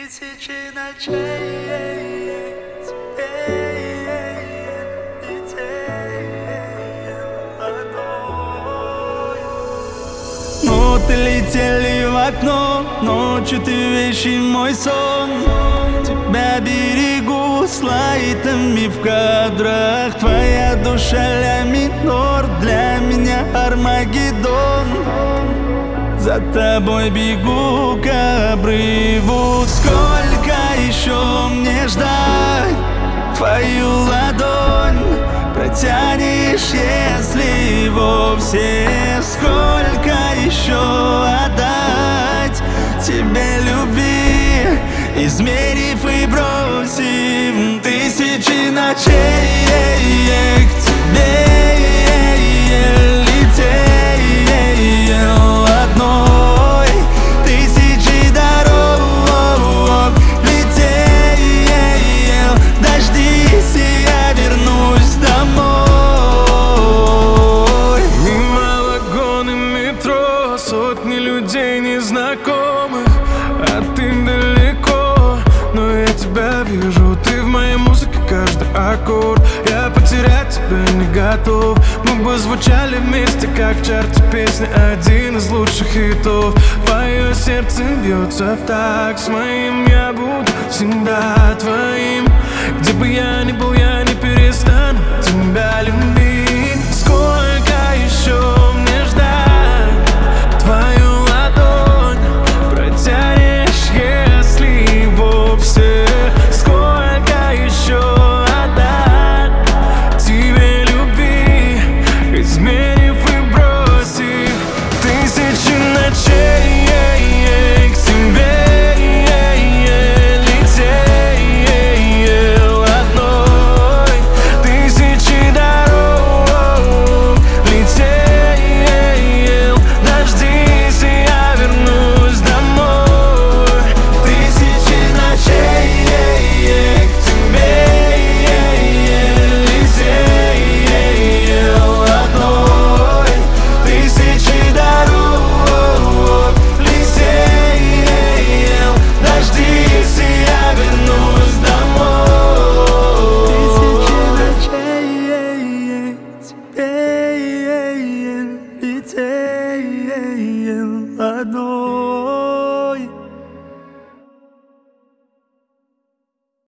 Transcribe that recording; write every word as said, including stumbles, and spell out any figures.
Тысячи ночей тебе летели одной. Ноты летели в окно, ночью ты вещи мой сон. Тебя берегу с лайтами в кадрах. Твоя душа ля минор, для меня Армагеддон. За тобой бегу к обрыву. Сколько еще мне ждать? Твою ладонь протянешь, если вовсе. Сколько еще отдать тебе любви, измерив и бросив тысячи ночей к тебе летел одной. Тысячи дорог летел, дождись, и я вернусь домой. Мимо вагоны метро, сотни людей незнакомых, а ты далеко, но я тебя вижу. Ты в моей музыке, каждый аккорд. Я потерять тебя не готов. Мы бы звучали вместе, как в чарте песни, один из лучших хитов. Твое сердце бьется в такт с моим, я буду всегда твоим. Где бы я ни был, я не перестану тебя любить.